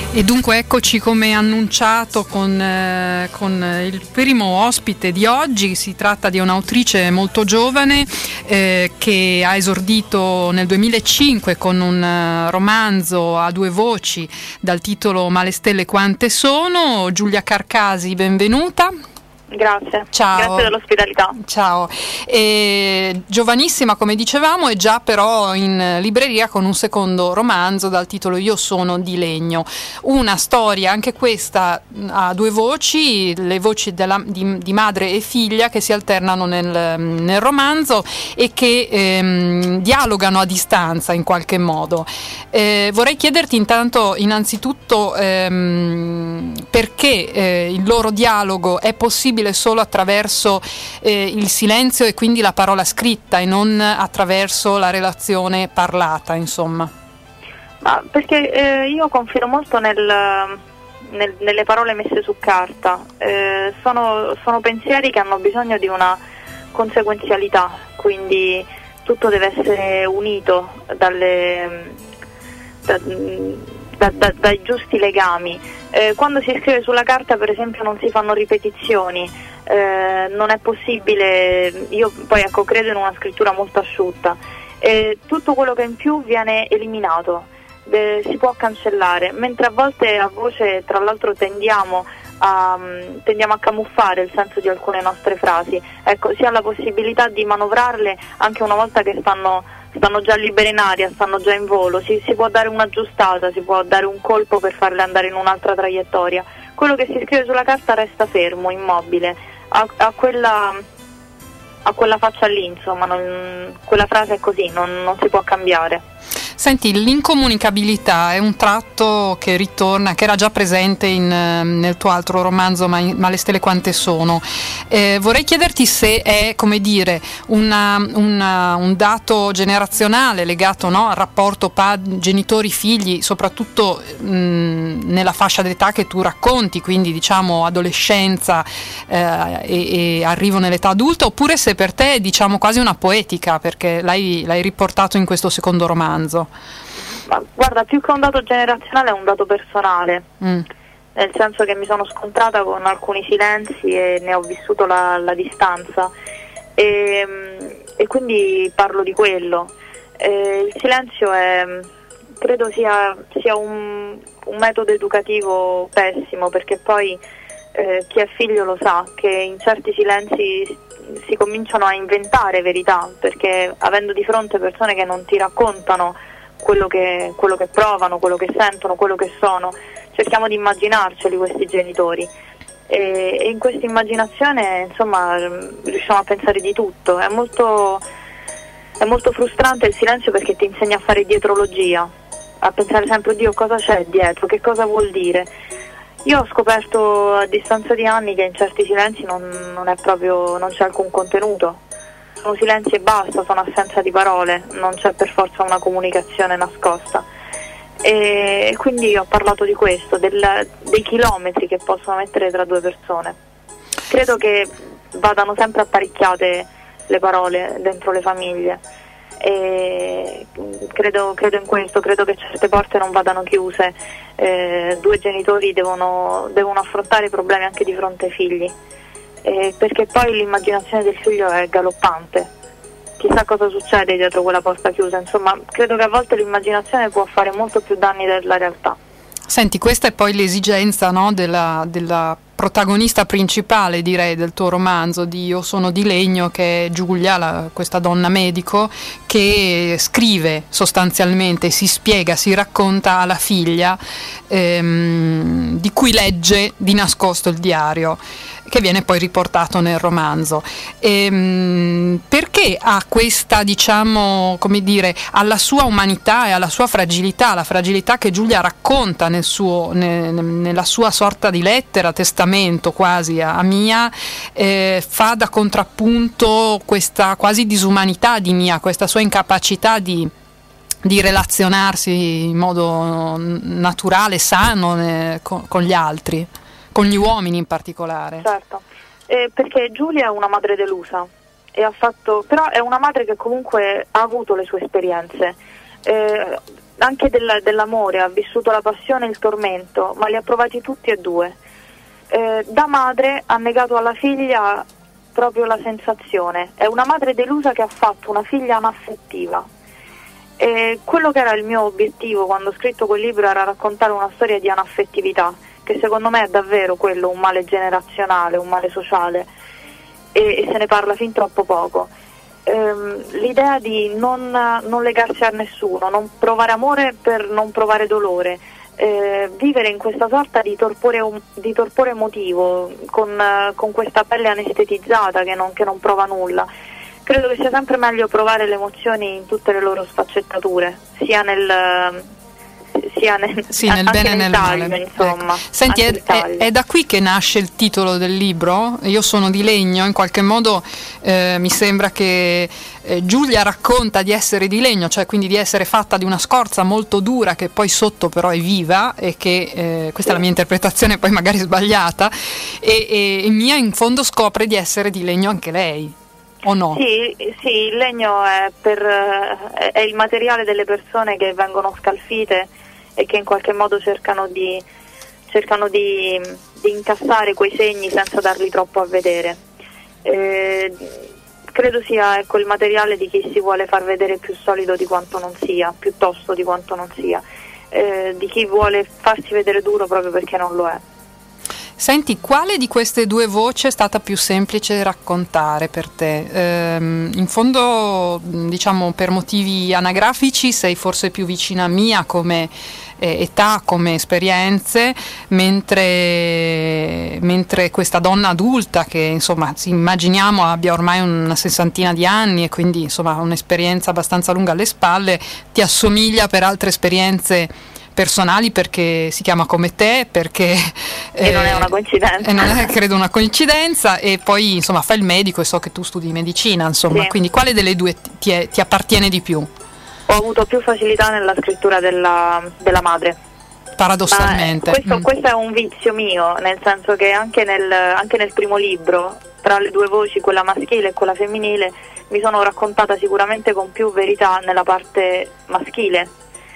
E dunque eccoci come annunciato con il primo ospite di oggi. Si tratta di un'autrice molto giovane che ha esordito nel 2005 con un romanzo a due voci dal titolo Ma le stelle quante sono. Giulia Carcasi, benvenuta. Grazie. Ciao. Grazie dell'ospitalità. Ciao. Giovanissima, come dicevamo, è già però in libreria con un secondo romanzo dal titolo Io sono di legno. Una storia, anche questa a due voci, le voci di madre e figlia che si alternano nel romanzo e che dialogano a distanza in qualche modo. Vorrei chiederti innanzitutto perché il loro dialogo è possibile solo attraverso il silenzio e quindi la parola scritta e non attraverso la relazione parlata, insomma. Ma perché io confido molto nelle parole messe su carta. Sono pensieri che hanno bisogno di una conseguenzialità, quindi tutto deve essere unito dai giusti legami. Quando si scrive sulla carta, per esempio, non si fanno ripetizioni, non è possibile. Io poi credo in una scrittura molto asciutta, tutto quello che è in più viene eliminato, si può cancellare, mentre a volte a voce, tra l'altro, tendiamo a camuffare il senso di alcune nostre frasi. Ecco, si ha la possibilità di manovrarle anche una volta che stanno già libere in aria, stanno già in volo, si può dare un'aggiustata, si può dare un colpo per farle andare in un'altra traiettoria. Quello che si scrive sulla carta resta fermo, immobile, a quella faccia lì, insomma, quella frase è così, non si può cambiare. Senti, l'incomunicabilità è un tratto che ritorna, che era già presente nel tuo altro romanzo, Ma le stelle quante sono. Vorrei chiederti se è, come dire, un dato generazionale legato, no, al rapporto genitori-figli, soprattutto nella fascia d'età che tu racconti, quindi diciamo adolescenza e arrivo nell'età adulta, oppure se per te è, diciamo, quasi una poetica, perché l'hai riportato in questo secondo romanzo. Ma guarda, più che un dato generazionale è un dato personale, nel senso che mi sono scontrata con alcuni silenzi e ne ho vissuto la distanza e quindi parlo di quello. Il silenzio credo sia un metodo educativo pessimo, perché poi chi è figlio lo sa che in certi silenzi si cominciano a inventare verità, perché avendo di fronte persone che non ti raccontano quello che provano, quello che sentono, quello che sono, cerchiamo di immaginarceli questi genitori e in questa immaginazione, insomma, riusciamo a pensare di tutto. È molto frustrante il silenzio, perché ti insegna a fare dietrologia, a pensare sempre: Dio, cosa c'è dietro, che cosa vuol dire. Io ho scoperto a distanza di anni che in certi silenzi non c'è alcun contenuto. Sono silenzi e basta, sono assenza di parole, non c'è per forza una comunicazione nascosta. E quindi ho parlato di questo, dei chilometri che possono mettere tra due persone. Credo che vadano sempre apparecchiate le parole dentro le famiglie. E credo in questo, credo che certe porte non vadano chiuse. Due genitori devono affrontare problemi anche di fronte ai figli. Perché poi l'immaginazione del figlio è galoppante, chissà cosa succede dietro quella porta chiusa. Insomma, credo che a volte l'immaginazione può fare molto più danni della realtà. Senti, questa è poi l'esigenza, no, della protagonista principale, direi, del tuo romanzo di Io sono di legno, che è Giulia, questa donna medico che scrive sostanzialmente, si spiega, si racconta alla figlia, di cui legge di nascosto il diario, che viene poi riportato nel romanzo. Perché ha questa, diciamo, come dire, alla sua umanità e alla sua fragilità, la fragilità che Giulia racconta nella sua sorta di lettera, testamento quasi a Mia, fa da contrappunto questa quasi disumanità di Mia, questa sua incapacità di relazionarsi in modo naturale, sano con gli altri, con gli uomini in particolare. Certo, perché Giulia è una madre delusa però è una madre che comunque ha avuto le sue esperienze. anche dell'amore, ha vissuto la passione e il tormento, ma li ha provati tutti e due. Da madre ha negato alla figlia proprio la sensazione, è una madre delusa che ha fatto una figlia anaffettiva. E quello che era il mio obiettivo quando ho scritto quel libro era raccontare una storia di anaffettività, che secondo me è davvero quello, un male generazionale, un male sociale, e se ne parla fin troppo poco. L'idea di non legarsi a nessuno, non provare amore per non provare dolore, vivere in questa sorta di torpore emotivo, con questa pelle anestetizzata che non prova nulla. Credo che sia sempre meglio provare le emozioni in tutte le loro sfaccettature, sia nel bene e nel male. Insomma, ecco. Senti, è da qui che nasce il titolo del libro? Io sono di legno, in qualche modo mi sembra che Giulia racconta di essere di legno, cioè quindi di essere fatta di una scorza molto dura che poi sotto però è viva, e che questa è la mia interpretazione, poi magari sbagliata, e Mia in fondo scopre di essere di legno anche lei. O no? Sì, il legno è il materiale delle persone che vengono scalfite e che in qualche modo cercano di incassare quei segni senza darli troppo a vedere. Credo sia il materiale di chi si vuole far vedere più solido di quanto non sia, piuttosto di quanto non sia, di chi vuole farsi vedere duro proprio perché non lo è. Senti, quale di queste due voci è stata più semplice raccontare per te? In fondo, diciamo, per motivi anagrafici sei forse più vicina a Mia come età, come esperienze, mentre questa donna adulta che insomma immaginiamo abbia ormai una sessantina di anni e quindi insomma un'esperienza abbastanza lunga alle spalle, ti assomiglia per altre esperienze personali, perché si chiama come te, perché non è una coincidenza, e non è credo una coincidenza, e poi insomma fa il medico e so che tu studi medicina, insomma, sì. Quindi quale delle due ti appartiene di più? Ho avuto più facilità nella scrittura della madre, paradossalmente. Questo è un vizio mio, nel senso che anche nel primo libro, tra le due voci, quella maschile e quella femminile, mi sono raccontata sicuramente con più verità nella parte maschile.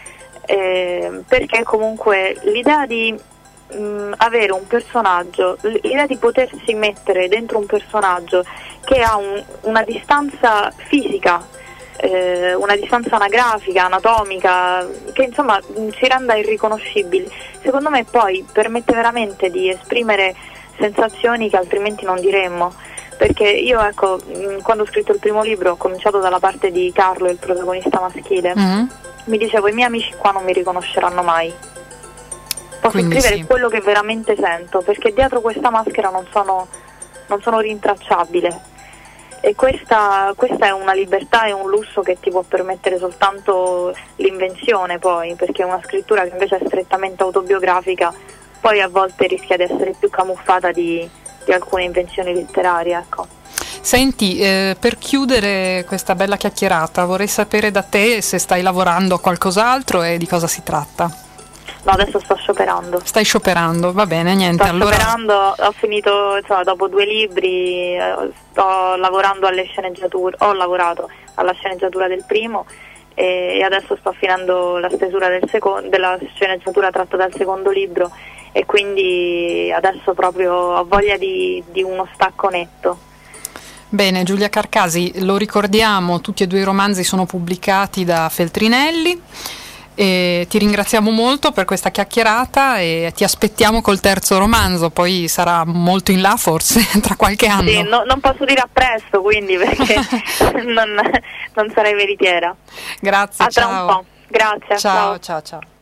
Perché comunque l'idea di avere un personaggio, l'idea di potersi mettere dentro un personaggio che ha una distanza fisica, una distanza anagrafica, anatomica, che insomma ci renda irriconoscibili, secondo me poi permette veramente di esprimere sensazioni che altrimenti non diremmo. Perché io, ecco, quando ho scritto il primo libro ho cominciato dalla parte di Carlo, il protagonista maschile. Mi dicevo, i miei amici qua non mi riconosceranno mai. Posso scrivere quello che veramente sento, perché dietro questa maschera non sono rintracciabile. E questa è una libertà e un lusso che ti può permettere soltanto l'invenzione, poi, perché una scrittura che invece è strettamente autobiografica poi a volte rischia di essere più camuffata di alcune invenzioni letterarie, ecco. Senti, per chiudere questa bella chiacchierata vorrei sapere da te se stai lavorando a qualcos'altro e di cosa si tratta. No, adesso sto scioperando. Stai scioperando, va bene, niente. Sto scioperando, ho finito, insomma, dopo 2 libri, sto lavorando alle sceneggiature, ho lavorato alla sceneggiatura del primo e adesso sto finendo la stesura della sceneggiatura tratta dal secondo libro, e quindi adesso proprio ho voglia di uno stacco netto. Bene, Giulia Carcasi, lo ricordiamo, tutti e 2 i romanzi sono pubblicati da Feltrinelli, e ti ringraziamo molto per questa chiacchierata e ti aspettiamo col terzo romanzo, poi sarà molto in là forse, tra qualche anno. Sì, non posso dire a presto, quindi, perché non sarei veritiera. Grazie, ciao. Tra un po'. Grazie. Ciao.